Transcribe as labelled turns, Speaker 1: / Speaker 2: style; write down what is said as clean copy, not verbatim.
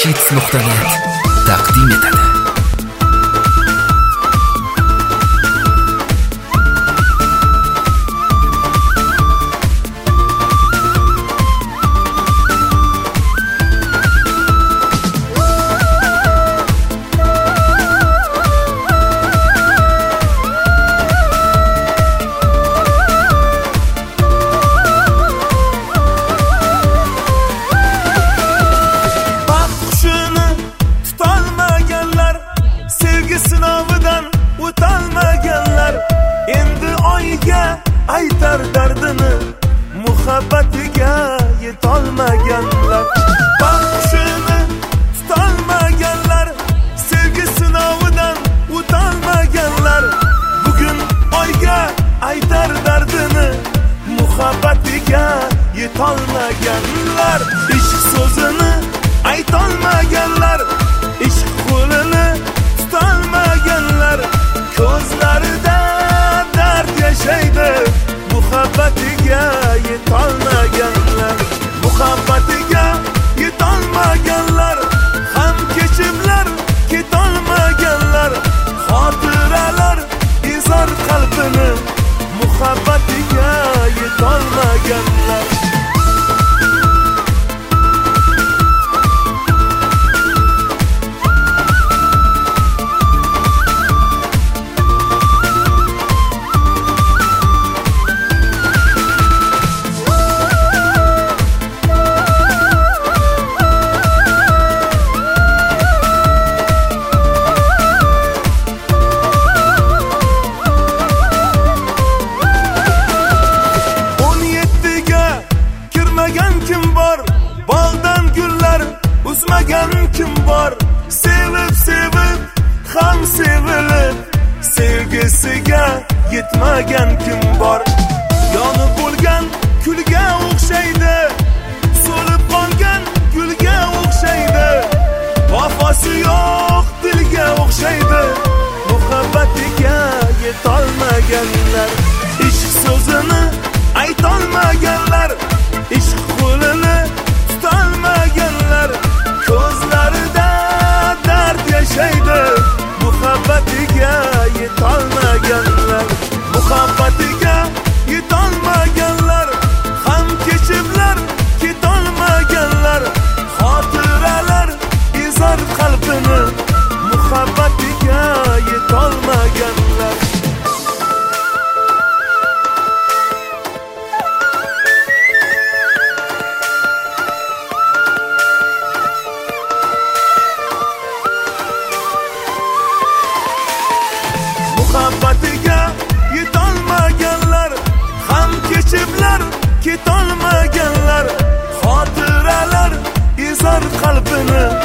Speaker 1: Hits.net taqdim etadi.
Speaker 2: Sinovidan o'tolmaganlar endi oyga aytar dardini, muhabbatiga yetolmaganlar. Baxshini tutolmaganlar, sevgi sinovidan o'tolmaganlar, bugun oyga aytar dardini, muhabbatiga yetolmaganlar. Ishq so'zini aytolmaganlar, ishq qo'lini tutolmaganlar, ko'zlarida dard yashaydi, muhabbatiga yetolmaganlar, muhabbatiga yetolmaganlar, ham kechimlar ketolmaganlar, xotiralar izar qalbini, muhabbatiga yetolmaganlar. Kim bor, bog'dan gullar uzmagan kim bor, sevib sevib ham sevilib, sevgisiga yetmagan kim bor. Yonib bo'lgan kulga o'xshaydi, so'lib qolgan gulga o'xshaydi, vafosi yo'q dilga o'xshaydi, muhabbatiga yetolmaganlar, ishq so'zini aytolmaganlar, ishq qo'lini tutolmaganlar, ko'zlarida dard yashaydi, muhabbatiga yetolmaganlar, muhabbatiga yetolmaganlar, ham kechimlar ketolmaganlar, xotiralar izar qalbini, muhabbatiga yetolmaganlar. Muhabbatiga yetolmaganlar, ham kechimlar ketolmaganlar, xotiralar izar qalbini,